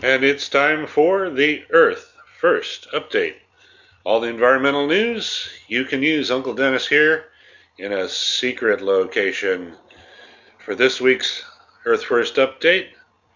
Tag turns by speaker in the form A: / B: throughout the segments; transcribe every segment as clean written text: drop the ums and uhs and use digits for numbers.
A: And it's time for the Earth First Update. All the environmental news you can use Uncle Dennis here in a secret location for this week's Earth First Update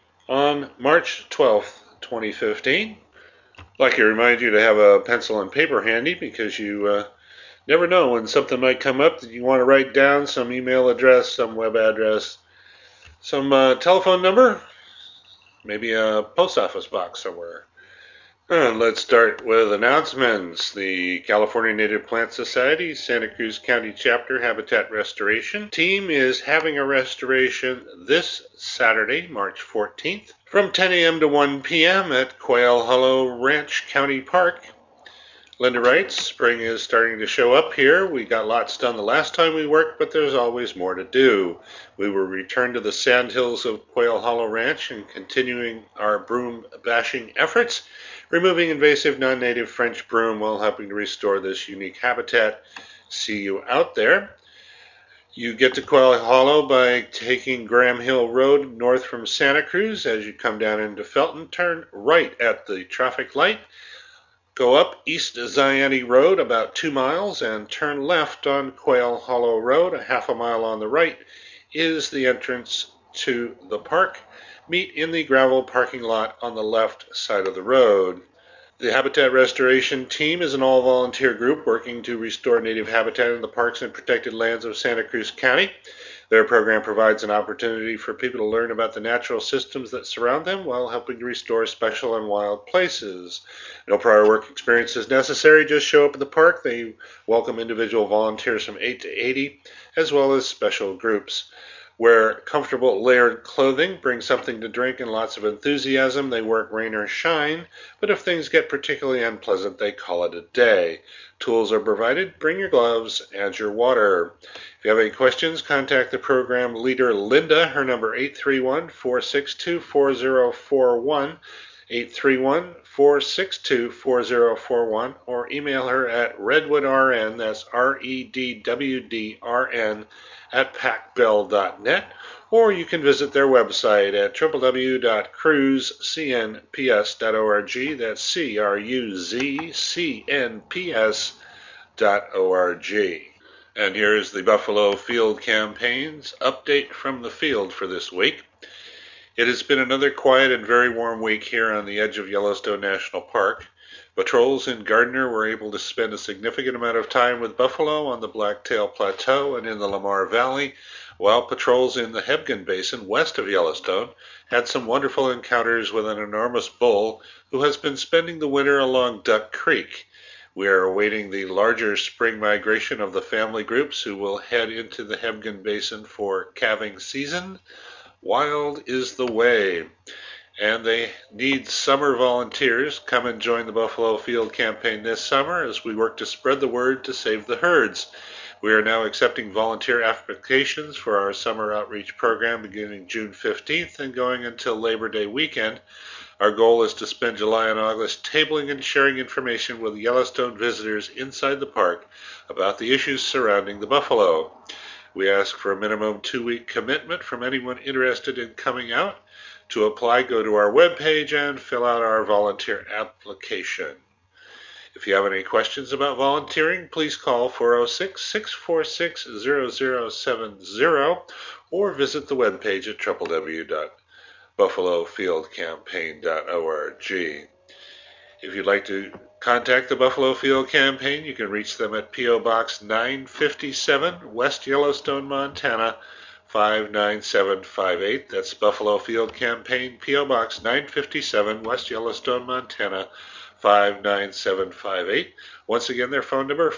A: on March 12th, 2015. I'd like to remind you to have a pencil and paper handy because you never know when something might come up that you want to write down, some email address, some web address, some telephone number, maybe a post office box somewhere. Let's start with announcements. The California Native Plant Society Santa Cruz County Chapter Habitat Restoration team is having a restoration this Saturday, March 14th, from 10 a.m. to 1 p.m. at Quail Hollow Ranch County Park. Linda writes, spring is starting to show up here. We got lots done the last time we worked, but there's always more to do. We will return to the sandhills of Quail Hollow Ranch and continuing our broom bashing efforts, removing invasive non-native French broom while helping to restore this unique habitat. See you out there. You get to Quail Hollow by taking Graham Hill Road north from Santa Cruz. As you come down into Felton, turn right at the traffic light. Go up East Zayante Road about 2 miles and turn left on Quail Hollow Road. A half a mile on the right is the entrance to the park. Meet in the gravel parking lot on the left side of the road. The Habitat Restoration Team is an all-volunteer group working to restore native habitat in the parks and protected lands of Santa Cruz County. Their program provides an opportunity for people to learn about the natural systems that surround them while helping to restore special and wild places. No prior work experience is necessary. Just show up at the park. They welcome individual volunteers from 8 to 80, as well as special groups. Wear comfortable layered clothing, bring something to drink, and lots of enthusiasm. They work rain or shine, but if things get particularly unpleasant, they call it a day. Tools are provided. Bring your gloves and your water. If you have any questions, contact the program leader, Linda. Her number 831-462-4041, 831-462-4041, or email her at redwoodrn, that's REDWDRN, at pacbell.net, or you can visit their website at www.cruzcnps.org, that's CRUZCNPS.org. And here is the Buffalo Field Campaign's update from the field for this week. It has been another quiet and very warm week here on the edge of Yellowstone National Park. Patrols in Gardner were able to spend a significant amount of time with buffalo on the Blacktail Plateau and in the Lamar Valley, while patrols in the Hebgen Basin west of Yellowstone had some wonderful encounters with an enormous bull who has been spending the winter along Duck Creek. We are awaiting the larger spring migration of the family groups who will head into the Hebgen Basin for calving season. Wild is the way. And they need summer volunteers. Come and join the Buffalo Field Campaign this summer as we work to spread the word to save the herds. We are now accepting volunteer applications for our summer outreach program beginning June 15th and going until Labor Day weekend. Our goal is to spend July and August tabling and sharing information with Yellowstone visitors inside the park about the issues surrounding the buffalo. We ask for a minimum 2-week commitment from anyone interested in coming out. To apply, go to our webpage and fill out our volunteer application. If you have any questions about volunteering, please call 406-646-0070 or visit the webpage at www.buffalofieldcampaign.org. If you'd like to contact the Buffalo Field Campaign, you can reach them at P.O. Box 957, West Yellowstone, Montana, 59758. That's Buffalo Field Campaign, P.O. Box 957, West Yellowstone, Montana, 59758. Once again, their phone number,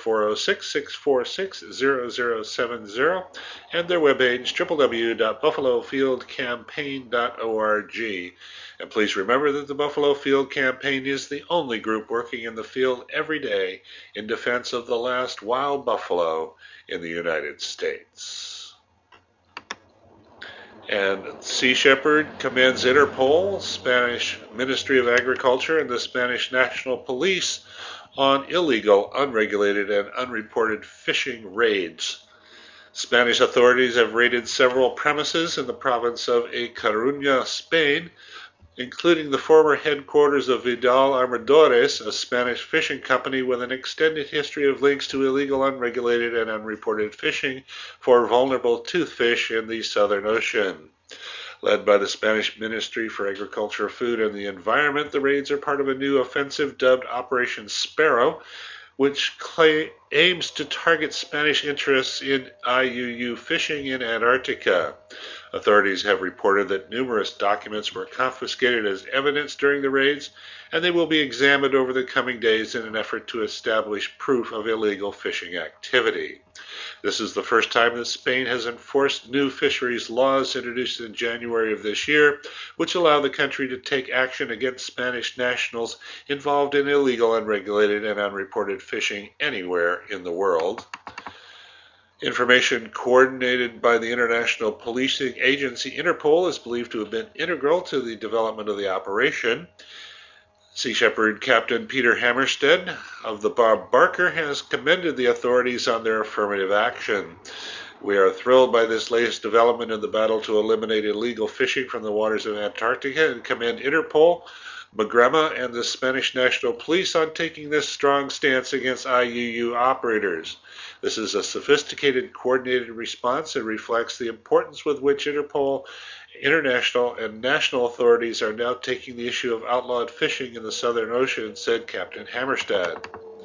A: 406-646-0070, and their webpage, www.buffalofieldcampaign.org. And please remember that the Buffalo Field Campaign is the only group working in the field every day in defense of the last wild buffalo in the United States. And Sea Shepherd commends Interpol, Spanish Ministry of Agriculture, and the Spanish National Police on illegal, unregulated, and unreported fishing raids. Spanish authorities have raided several premises in the province of A Coruña, Spain, including the former headquarters of Vidal Armadores, a Spanish fishing company with an extended history of links to illegal, unregulated, and unreported fishing for vulnerable toothfish in the Southern Ocean. Led by the Spanish Ministry for Agriculture, Food, and the Environment, the raids are part of a new offensive dubbed Operation Sparrow, which aims to target Spanish interests in IUU fishing in Antarctica. Authorities have reported that numerous documents were confiscated as evidence during the raids, and they will be examined over the coming days in an effort to establish proof of illegal fishing activity. This is the first time that Spain has enforced new fisheries laws introduced in January of this year, which allow the country to take action against Spanish nationals involved in illegal, unregulated, and unreported fishing anywhere in the world. Information coordinated by the international policing agency Interpol is believed to have been integral to the development of the operation. Sea Shepherd Captain Peter Hammerstead of the Bob Barker has commended the authorities on their affirmative action. We are thrilled by this latest development in the battle to eliminate illegal fishing from the waters of Antarctica and commend Interpol, Magrema, and the Spanish National Police on taking this strong stance against IUU operators. This is a sophisticated, coordinated response and reflects the importance with which Interpol, international, and national authorities are now taking the issue of outlawed fishing in the Southern Ocean, said Captain Hammerstead.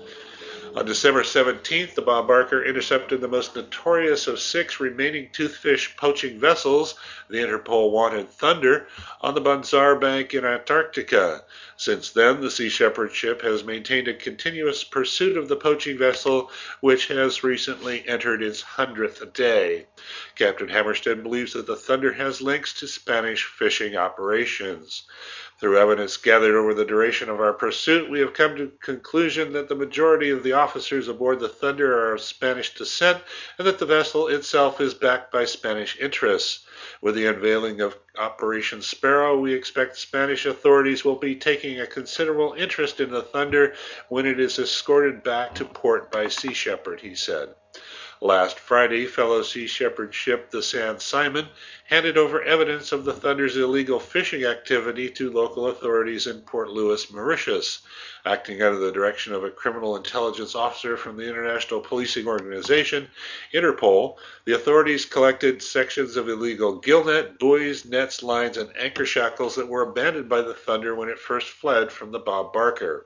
A: On December 17th, the Bob Barker intercepted the most notorious of 6 remaining toothfish poaching vessels, the Interpol wanted Thunder, on the Banzar Bank in Antarctica. Since then, the Sea Shepherd ship has maintained a continuous pursuit of the poaching vessel, which has recently entered its 100th day. Captain Hammerstead believes that the Thunder has links to Spanish fishing operations. Through evidence gathered over the duration of our pursuit, we have come to the conclusion that the majority of the officers aboard the Thunder are of Spanish descent and that the vessel itself is backed by Spanish interests. With the unveiling of Operation Sparrow, we expect Spanish authorities will be taking a considerable interest in the Thunder when it is escorted back to port by Sea Shepherd, he said. Last Friday, fellow Sea Shepherd ship the San Simon handed over evidence of the Thunder's illegal fishing activity to local authorities in Port Louis, Mauritius. Acting under the direction of a criminal intelligence officer from the International Policing Organization, Interpol, the authorities collected sections of illegal gillnet, buoys, nets, lines, and anchor shackles that were abandoned by the Thunder when it first fled from the Bob Barker.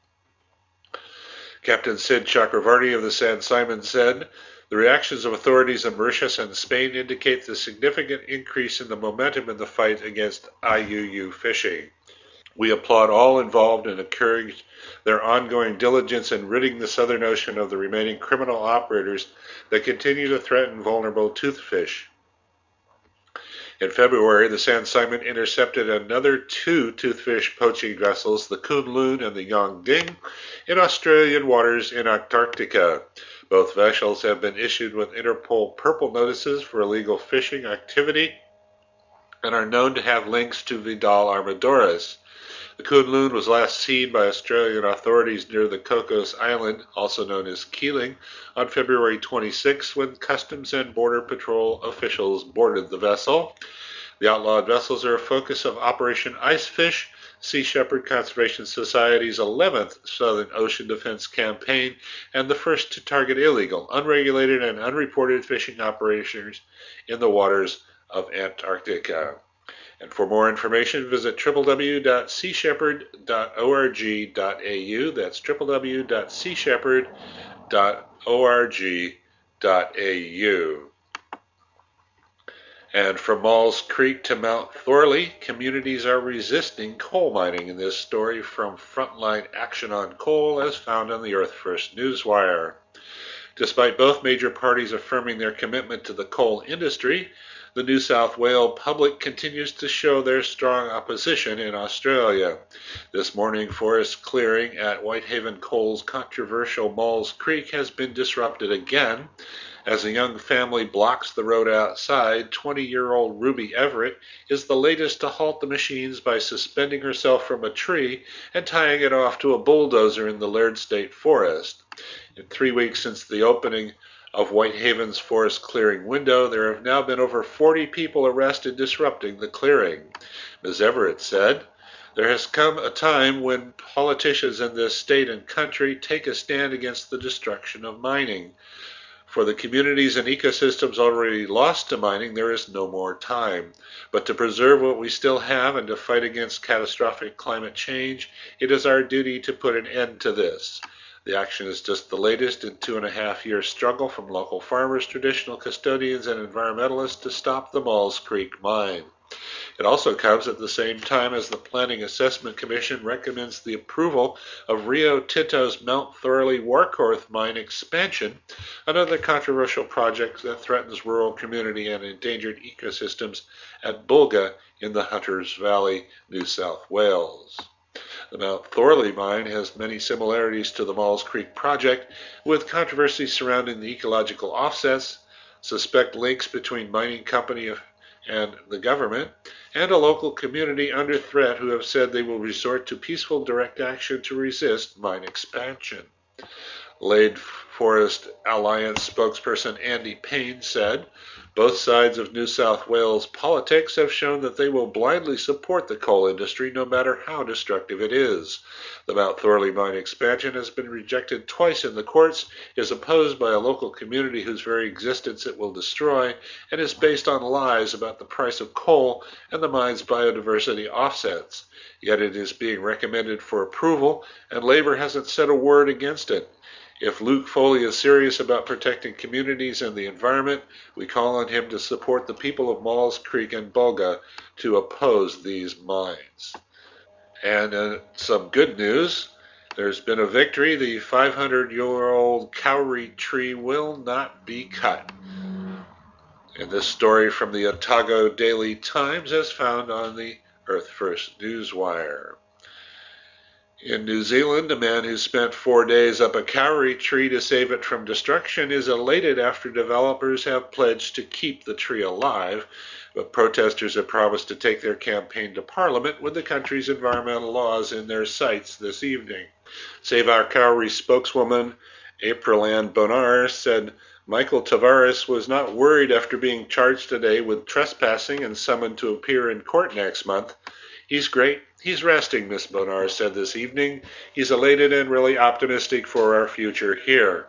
A: Captain Sid Chakravarty of the San Simon said, "The reactions of authorities in Mauritius and Spain indicate the significant increase in the momentum in the fight against IUU fishing. We applaud all involved and encourage their ongoing diligence in ridding the Southern Ocean of the remaining criminal operators that continue to threaten vulnerable toothfish." In February, the San Simon intercepted another 2 toothfish poaching vessels, the Kunlun and the Yongding, in Australian waters in Antarctica. Both vessels have been issued with Interpol purple notices for illegal fishing activity and are known to have links to Vidal Armadores. The Kunlun was last seen by Australian authorities near the Cocos Island, also known as Keeling, on February 26 when Customs and Border Patrol officials boarded the vessel. The outlawed vessels are a focus of Operation Icefish, Sea Shepherd Conservation Society's 11th Southern Ocean Defense Campaign, and the first to target illegal, unregulated, and unreported fishing operations in the waters of Antarctica. And for more information, visit www.seashepherd.org.au. That's www.seashepherd.org.au. And from Maules Creek to Mount Thorley, communities are resisting coal mining. In this story from Frontline Action on Coal, as found on the Earth First Newswire. Despite both major parties affirming their commitment to the coal industry, the New South Wales public continues to show their strong opposition in Australia. This morning, forest clearing at Whitehaven Coal's controversial Maules Creek has been disrupted again. As a young family blocks the road outside, 20-year-old Ruby Everett is the latest to halt the machines by suspending herself from a tree and tying it off to a bulldozer in the Laird State Forest. In 3 weeks since the opening of Whitehaven's forest clearing window, there have now been over 40 people arrested disrupting the clearing. Ms. Everett said, There has come a time when politicians in this state and country take a stand against the destruction of mining. For the communities and ecosystems already lost to mining, there is no more time. But to preserve what we still have and to fight against catastrophic climate change, it is our duty to put an end to this. The action is just the latest in 2.5 year struggle from local farmers, traditional custodians, and environmentalists to stop the Maules Creek mine. It also comes at the same time as the Planning Assessment Commission recommends the approval of Rio Tinto's Mount Thorley Warkworth mine expansion, another controversial project that threatens rural community and endangered ecosystems at Bulga in the Hunters Valley, New South Wales. The Mount Thorley mine has many similarities to the Maules Creek project, with controversy surrounding the ecological offsets, suspect links between mining company and the government, and a local community under threat who have said they will resort to peaceful direct action to resist mine expansion. Lade Forest Alliance spokesperson Andy Payne said, "Both sides of New South Wales politics have shown that they will blindly support the coal industry no matter how destructive it is. The Mount Thorley mine expansion has been rejected twice in the courts, is opposed by a local community whose very existence it will destroy, and is based on lies about the price of coal and the mine's biodiversity offsets. Yet it is being recommended for approval, and Labour hasn't said a word against it. If Luke Foley is serious about protecting communities and the environment, we call on him to support the people of Maules Creek and Bulga to oppose these mines." And some good news. There's been a victory. The 500-year-old Kauri tree will not be cut. And this story from the Otago Daily Times as found on the Earth First Newswire. In New Zealand, a man who spent 4 days up a kauri tree to save it from destruction is elated after developers have pledged to keep the tree alive, but protesters have promised to take their campaign to Parliament with the country's environmental laws in their sights this evening. Save Our Kauri spokeswoman April Ann Bonar said Michael Tavares was not worried after being charged today with trespassing and summoned to appear in court next month. "He's great. He's resting," Miss Bonar said this evening. "He's elated and really optimistic for our future here."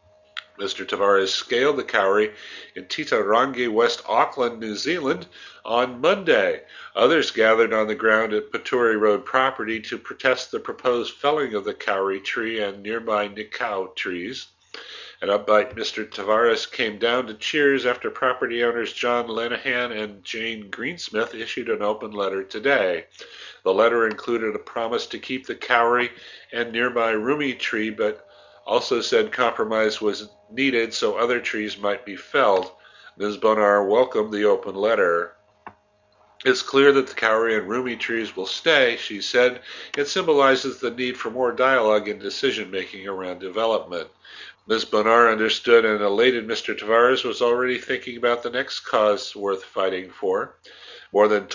A: Mr. Tavares scaled the kauri in Titirangi, West Auckland, New Zealand, on Monday. Others gathered on the ground at Paturi Road property to protest the proposed felling of the kauri tree and nearby nikau trees. An upbeat Mr. Tavares came down to cheers after property owners John Lenihan and Jane Greensmith issued an open letter today. The letter included a promise to keep the kauri and nearby rumi tree, but also said compromise was needed so other trees might be felled. Ms. Bonar welcomed the open letter. "It's clear that the kauri and rumi trees will stay," she said. "It symbolizes the need for more dialogue and decision-making around development." Ms. Bonar understood and elated Mr. Tavares was already thinking about the next cause worth fighting for. More than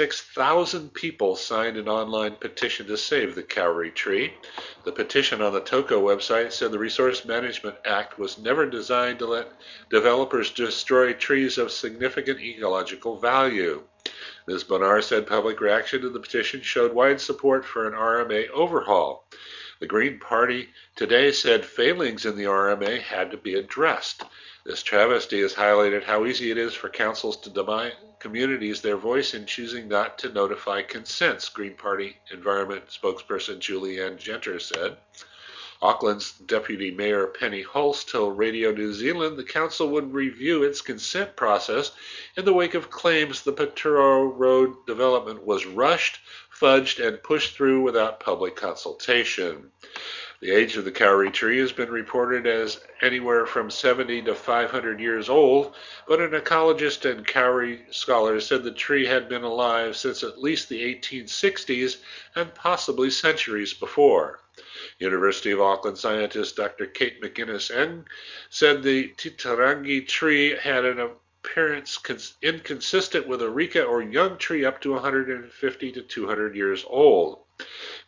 A: 26,000 people signed an online petition to save the kauri tree. The petition on the TOCO website said the Resource Management Act was never designed to let developers destroy trees of significant ecological value. Ms. Bonar said public reaction to the petition showed wide support for an RMA overhaul. The Green Party today said failings in the RMA had to be addressed. This travesty has highlighted how easy it is for councils to deny communities their voice in choosing not to notify consents, Green Party Environment spokesperson Julianne Genter said. Auckland's Deputy Mayor Penny Hulse told Radio New Zealand the council would review its consent process in the wake of claims the Paturo Road development was rushed, fudged, and pushed through without public consultation. The age of the kauri tree has been reported as anywhere from 70 to 500 years old, but an ecologist and kauri scholar said the tree had been alive since at least the 1860s and possibly centuries before. University of Auckland scientist Dr. Kate McInnes-Eng said the Titirangi tree had an appearance inconsistent with a rika or young tree up to 150 to 200 years old.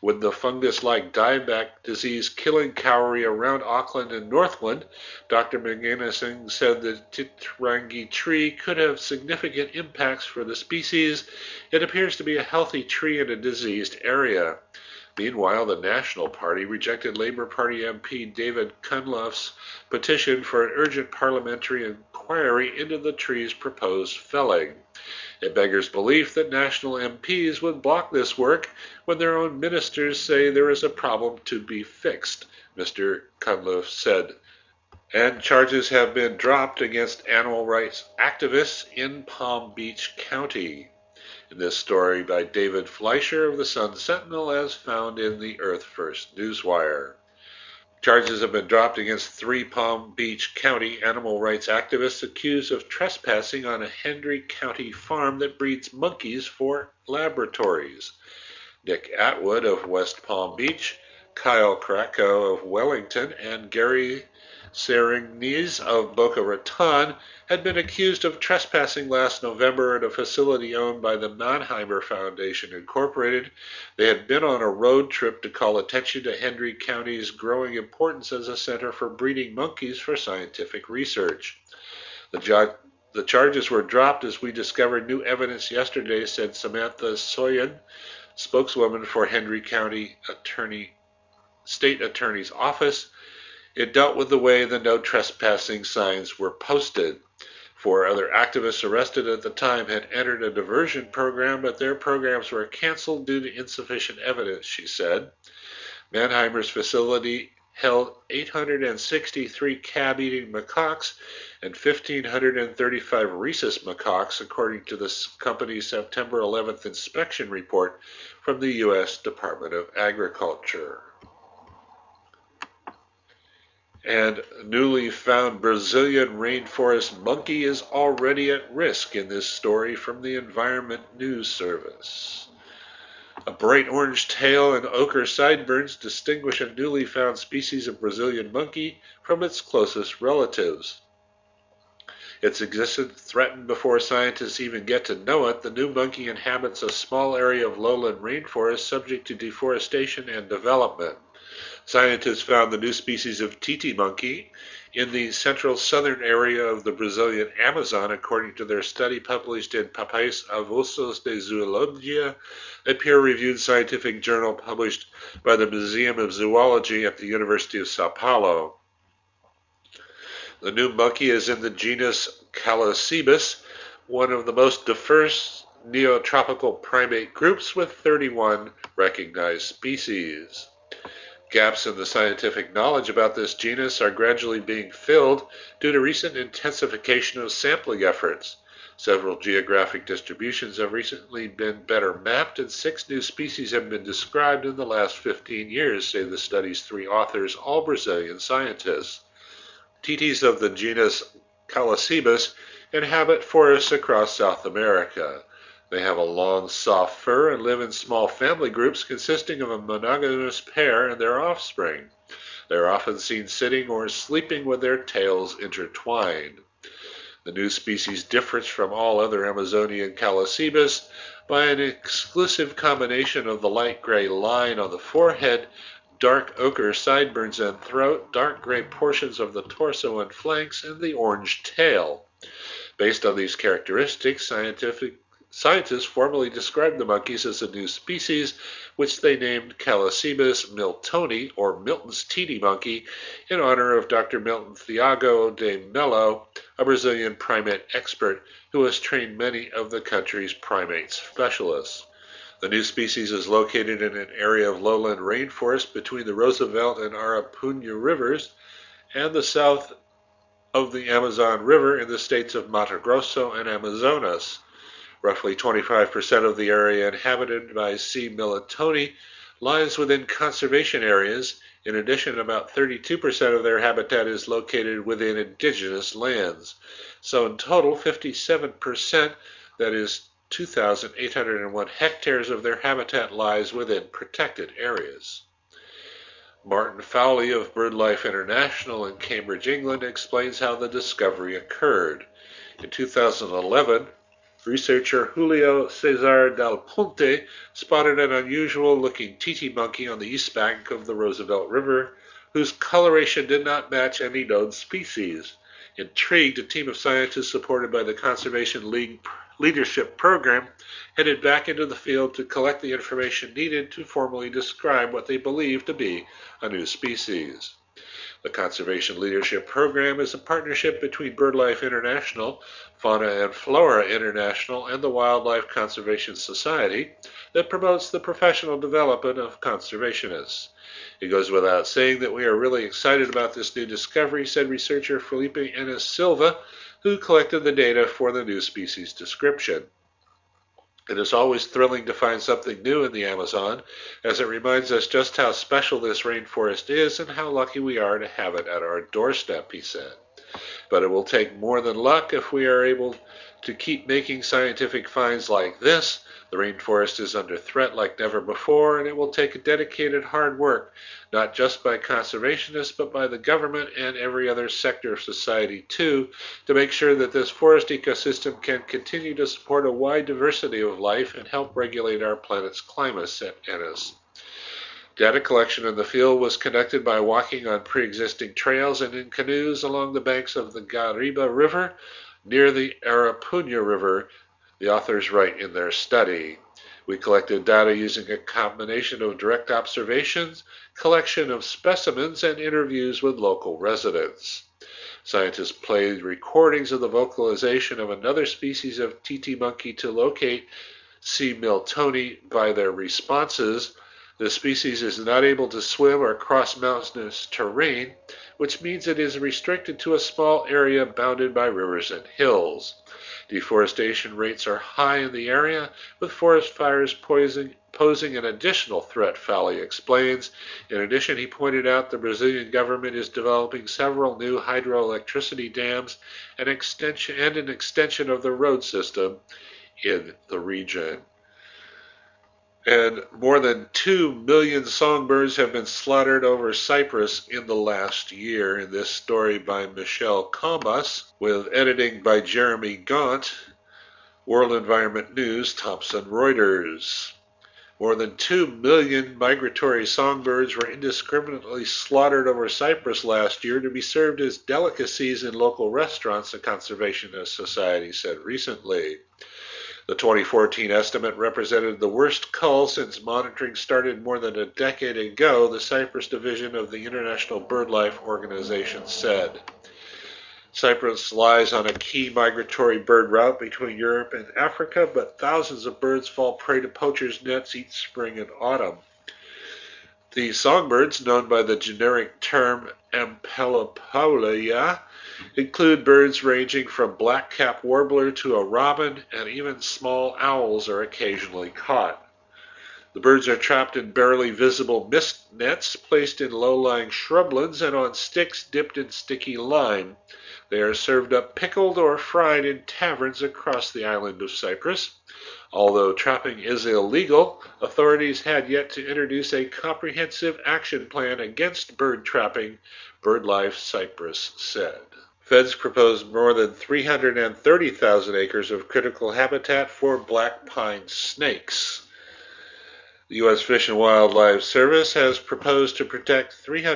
A: With the fungus-like dieback disease killing Kauri around Auckland and Northland, Dr. McGinnis said the Titirangi tree could have significant impacts for the species. It appears to be a healthy tree in a diseased area. Meanwhile, the National Party rejected Labour Party MP David Cunliffe's petition for an urgent parliamentary inquiry into the tree's proposed felling. It beggars belief that national MPs would block this work when their own ministers say there is a problem to be fixed, Mr. Cunliffe said. And charges have been dropped against animal rights activists in Palm Beach County. In this story by David Fleischer of the Sun Sentinel, as found in the Earth First Newswire. Charges have been dropped against 3 Palm Beach County animal rights activists accused of trespassing on a Hendry County farm that breeds monkeys for laboratories. Nick Atwood of West Palm Beach, Kyle Krakow of Wellington, and Gary Serignes of Boca Raton had been accused of trespassing last November at a facility owned by the Mannheimer Foundation, Incorporated. They had been on a road trip to call attention to Hendry County's growing importance as a center for breeding monkeys for scientific research. The charges were dropped as we discovered new evidence yesterday, said Samantha Soyan, spokeswoman for Hendry County State Attorney's Office. It dealt with the way the no trespassing signs were posted. 4 other activists arrested at the time had entered a diversion program, but their programs were canceled due to insufficient evidence, she said. Mannheimer's facility held 863 cab-eating macaques and 1,535 rhesus macaques, according to the company's September 11th inspection report from the U.S. Department of Agriculture. And newly found Brazilian rainforest monkey is already at risk in this story from the Environment News Service. A bright orange tail and ochre sideburns distinguish a newly found species of Brazilian monkey from its closest relatives. Its existence threatened before scientists even get to know it. The new monkey inhabits a small area of lowland rainforest subject to deforestation and development. Scientists found the new species of titi monkey in the central southern area of the Brazilian Amazon, according to their study published in Papéis Avulsos de Zoologia, a peer-reviewed scientific journal published by the Museum of Zoology at the University of Sao Paulo. The new monkey is in the genus Callicebus, one of the most diverse neotropical primate groups with 31 recognized species. Gaps in the scientific knowledge about this genus are gradually being filled due to recent intensification of sampling efforts. Several geographic distributions have recently been better mapped, and 6 new species have been described in the last 15 years, say the study's 3 authors, all Brazilian scientists. Titis of the genus Callicebus inhabit forests across South America. They have a long, soft fur and live in small family groups consisting of a monogamous pair and their offspring. They are often seen sitting or sleeping with their tails intertwined. The new species differs from all other Amazonian Callicebus by an exclusive combination of the light gray line on the forehead, dark ochre sideburns and throat, dark gray portions of the torso and flanks, and the orange tail. Based on these characteristics, scientists formally described the monkeys as a new species, which they named Callicebus miltoni, or Milton's titi monkey, in honor of Dr. Milton Thiago de Mello, a Brazilian primate expert who has trained many of the country's primate specialists. The new species is located in an area of lowland rainforest between the Roosevelt and Arapuã rivers and the south of the Amazon River in the states of Mato Grosso and Amazonas. Roughly 25% of the area inhabited by C. miltoni lies within conservation areas. In addition, about 32% of their habitat is located within indigenous lands. So in total, 57%, that is 2,801 hectares of their habitat lies within protected areas. Martin Fowley of BirdLife International in Cambridge, England, explains how the discovery occurred. In 2011, Researcher Julio Cesar Del Ponte spotted an unusual-looking titi monkey on the east bank of the Roosevelt River, whose coloration did not match any known species. Intrigued, a team of scientists supported by the Conservation League Leadership Program headed back into the field to collect the information needed to formally describe what they believe to be a new species. The Conservation Leadership Program is a partnership between BirdLife International, Fauna and Flora International, and the Wildlife Conservation Society that promotes the professional development of conservationists. It goes without saying that we are really excited about this new discovery, said researcher Felipe Enes Silva, who collected the data for the new species description. It is always thrilling to find something new in the Amazon, as it reminds us just how special this rainforest is and how lucky we are to have it at our doorstep, he said. But it will take more than luck if we are able to keep making scientific finds like this. The rainforest is under threat like never before, and it will take dedicated hard work, not just by conservationists, but by the government and every other sector of society too, to make sure that this forest ecosystem can continue to support a wide diversity of life and help regulate our planet's climate, said Enes. Data collection in the field was conducted by walking on pre-existing trails and in canoes along the banks of the Guariba River near the Arapuña River, the authors write in their study. We collected data using a combination of direct observations, collection of specimens, and interviews with local residents. Scientists played recordings of the vocalization of another species of titi monkey to locate C. miltoni by their responses. The species is not able to swim or cross mountainous terrain, which means it is restricted to a small area bounded by rivers and hills. Deforestation rates are high in the area, with forest fires posing an additional threat, Fowley explains. In addition, he pointed out the Brazilian government is developing several new hydroelectricity dams and an extension of the road system in the region. And more than 2 million songbirds have been slaughtered over Cyprus in the last year. In this story by Michelle Combas, with editing by Jeremy Gaunt, World Environment News, Thomson Reuters. More than 2 million migratory songbirds were indiscriminately slaughtered over Cyprus last year to be served as delicacies in local restaurants, the Conservationist Society said recently. The 2014 estimate represented the worst cull since monitoring started more than a decade ago, the Cyprus division of the International BirdLife Organization said. Cyprus lies on a key migratory bird route between Europe and Africa, but thousands of birds fall prey to poachers' nets each spring and autumn. The songbirds, known by the generic term Ampelopauleia, include birds ranging from black-capped warbler to a robin, and even small owls are occasionally caught. The birds are trapped in barely visible mist nets placed in low-lying shrublands and on sticks dipped in sticky lime. They are served up pickled or fried in taverns across the island of Cyprus. Although trapping is illegal, authorities had yet to introduce a comprehensive action plan against bird trapping, BirdLife Cyprus said. Feds proposed more than 330,000 acres of critical habitat for black pine snakes. The U.S. Fish and Wildlife Service has proposed to protect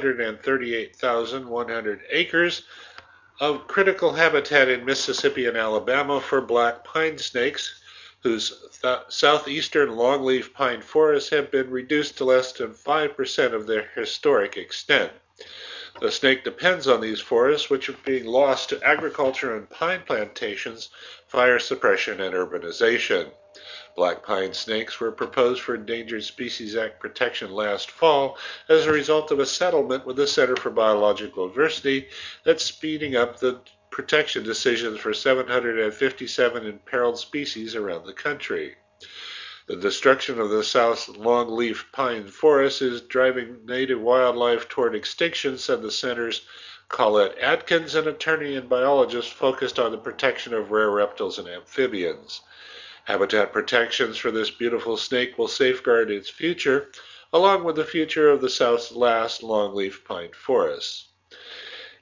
A: 338,100 acres of critical habitat in Mississippi and Alabama for black pine snakes, whose southeastern longleaf pine forests have been reduced to less than 5% of their historic extent. The snake depends on these forests, which are being lost to agriculture and pine plantations, fire suppression, and urbanization. Black pine snakes were proposed for Endangered Species Act protection last fall as a result of a settlement with the Center for Biological Diversity that's speeding up the protection decisions for 757 imperiled species around the country. The destruction of the South longleaf pine forest is driving native wildlife toward extinction, said the Center's Colette Atkins, an attorney and biologist focused on the protection of rare reptiles and amphibians. Habitat protections for this beautiful snake will safeguard its future, along with the future of the South's last longleaf pine forests.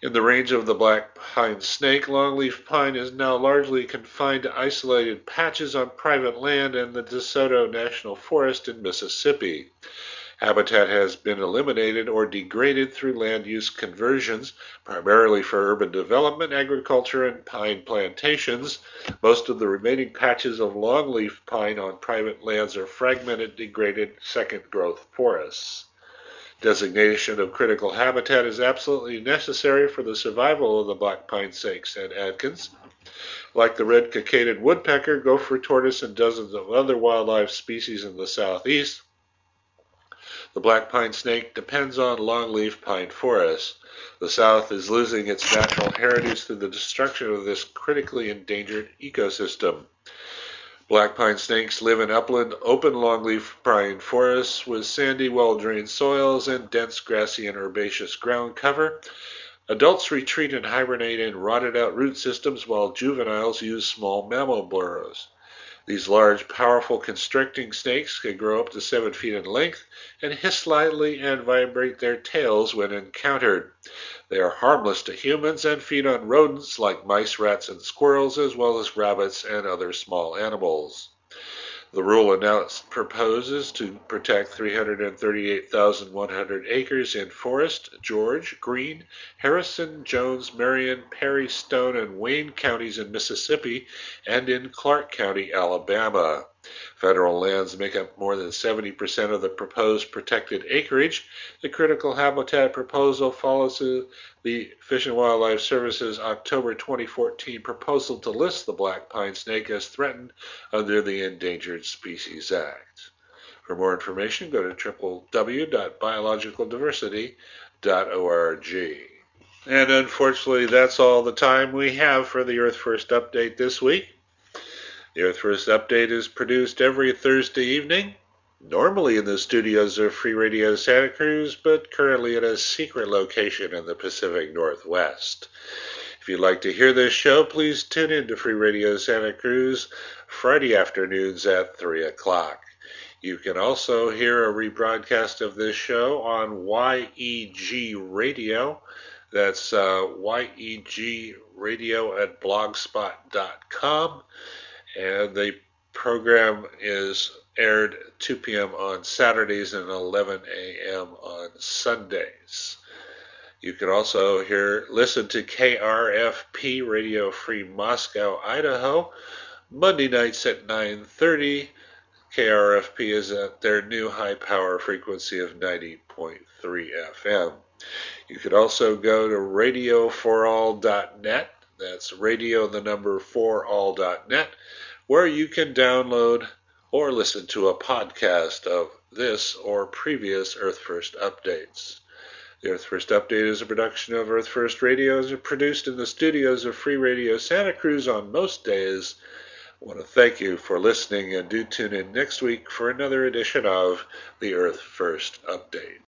A: In the range of the black pine snake, longleaf pine is now largely confined to isolated patches on private land and the DeSoto National Forest in Mississippi. Habitat has been eliminated or degraded through land use conversions, primarily for urban development, agriculture, and pine plantations. Most of the remaining patches of longleaf pine on private lands are fragmented, degraded second-growth forests. Designation of critical habitat is absolutely necessary for the survival of the black pine snake, said Adkins. Like the red-cockaded woodpecker, gopher tortoise, and dozens of other wildlife species in the southeast, the black pine snake depends on longleaf pine forests. The South is losing its natural heritage through the destruction of this critically endangered ecosystem. Black pine snakes live in upland, open longleaf pine forests with sandy, well-drained soils and dense grassy and herbaceous ground cover. Adults retreat and hibernate in rotted-out root systems while juveniles use small mammal burrows. These large, powerful, constricting snakes can grow up to 7 feet in length and hiss slightly and vibrate their tails when encountered. They are harmless to humans and feed on rodents like mice, rats, and squirrels, as well as rabbits and other small animals. The rule announced proposes to protect 338,100 acres in Forest, George, Greene, Harrison, Jones, Marion, Perry, Stone, and Wayne counties in Mississippi and in Clark County, Alabama. Federal lands make up more than 70% of the proposed protected acreage. The critical habitat proposal follows the Fish and Wildlife Service's October 2014 proposal to list the black pine snake as threatened under the Endangered Species Act. For more information, go to www.biologicaldiversity.org. And unfortunately, that's all the time we have for the Earth First Update this week. The Earth First Update is produced every Thursday evening, normally in the studios of Free Radio Santa Cruz, but currently at a secret location in the Pacific Northwest. If you'd like to hear this show, please tune in to Free Radio Santa Cruz Friday afternoons at 3 o'clock. You can also hear a rebroadcast of this show on YEG Radio. That's YEG Radio at blogspot.com. And the program is aired 2 p.m. on Saturdays and 11 a.m. on Sundays. You can also listen to KRFP Radio Free Moscow, Idaho, Monday nights at 9:30. KRFP is at their new high-power frequency of 90.3 FM. You could also go to radio4all.net. That's radio, the number 4all.net, where you can download or listen to a podcast of this or previous Earth First updates. The Earth First Update is a production of Earth First Radio and is produced in the studios of Free Radio Santa Cruz on most days. I want to thank you for listening, and do tune in next week for another edition of the Earth First Update.